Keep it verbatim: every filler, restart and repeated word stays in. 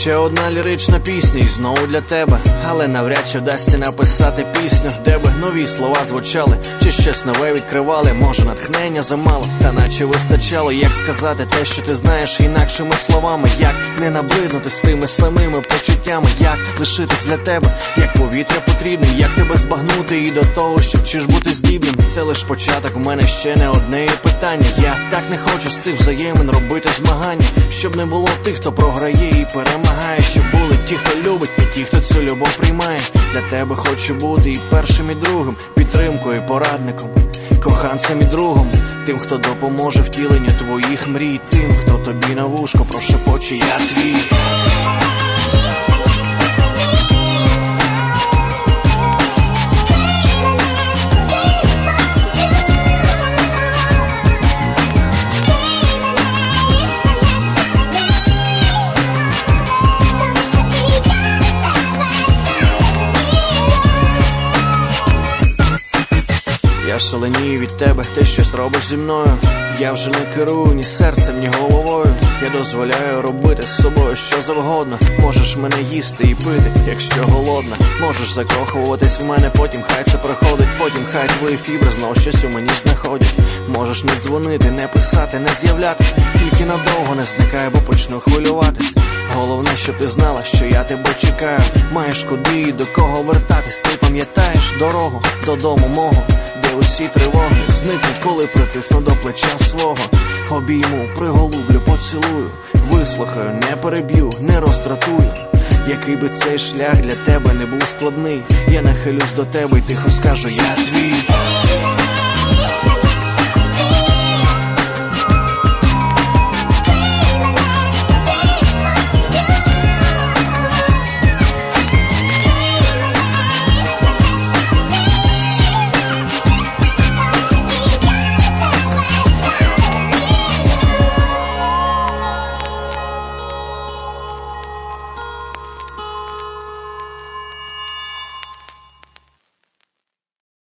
Ще одна лірична пісня і знову для тебе. Але навряд чи вдасться написати пісню, де би нові слова звучали, чи щось нове відкривали. Може натхнення замало, та наче вистачало. Як сказати те, що ти знаєш, інакшими словами. Як не набриднути з тими самими почуттями. Як лишитись для тебе, як повітря потрібне. Як тебе збагнути і до того, щоб чи ж бути здібним. Це лиш початок, в мене ще не одне є питання. Я так не хочу з цих взаємин робити змагання. Щоб не було тих, хто програє і перемагає. Щоб були ті, хто любить, і ті, хто цю любов приймає. Для тебе хочу бути і першим, і другим, підтримкою, порадником, коханцем і другом. Тим, хто допоможе втіленню твоїх мрій. Тим, хто тобі на вушко прошепоче: я твій. Я шаленію від тебе, ти щось робиш зі мною. Я вже не керую ні серцем, ні головою. Я дозволяю робити з собою що завгодно. Можеш мене їсти і пити, якщо голодна. Можеш закохуватись в мене, потім хай це проходить. Потім хай твої фібри знов щось у мені знаходять. Можеш не дзвонити, не писати, не з'являтись. Тільки надовго не зникай, бо почну хвилюватись. Головне, щоб ти знала, що я тебе чекаю. Маєш куди і до кого вертатись. Ти пам'ятаєш дорогу додому мого, де усі тривоги зникнуть, коли притисну до плеча свого. Обійму, приголублю, поцілую, вислухаю, не переб'ю, не роздратую. Який би цей шлях для тебе не був складний, я нахилюсь до тебе і тихо скажу: я твій.